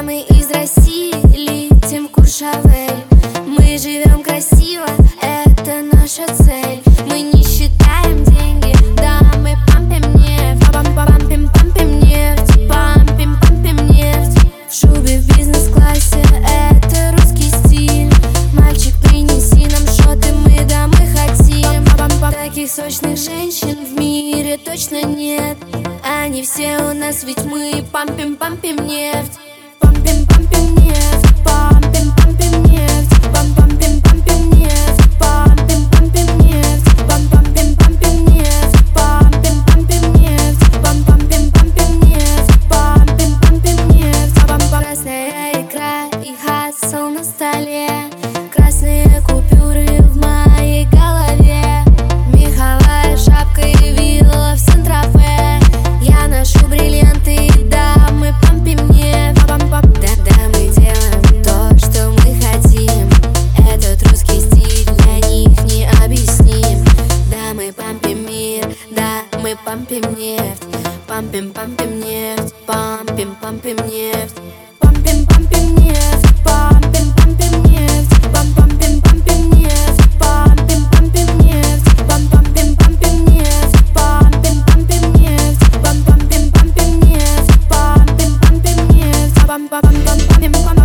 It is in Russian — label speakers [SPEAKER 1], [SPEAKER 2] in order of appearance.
[SPEAKER 1] мы из России летим в Куршавель. Мы живем красиво, это наша цель. Мы не считаем деньги, да, мы пампим нефть. Пампим нефть, пампим нефть. В шубе в бизнес-классе, это русский стиль. Мальчик, принеси нам шоты, мы домой хотим. Таких сочных женщин в мире точно нет. Они все у нас, ведь мы пампим нефть. Пампим нефть, пампим нефть. Пампим нефть, пампим нефть. Пампим нефть, пампим нефть. Пампим нефть, пампим нефть. Красная икра и хасл на столе. Красные купюры в моей голове. Меховая шапка и вилла в Сан-Тропе. Я ношу бриллианты, да, мы пампим нефть. Да, мы делаем то, что мы хотим. Этот русский стиль для них не объясним. Да, мы пампим мир, да, мы пампим нефть. Пампим нефть, пампим нефть. Пампим нефть, пампим нефть. Пампим нефть, пампим нефть. Пампим нефть, пампим нефть. Пампим нефть, пампим нефть.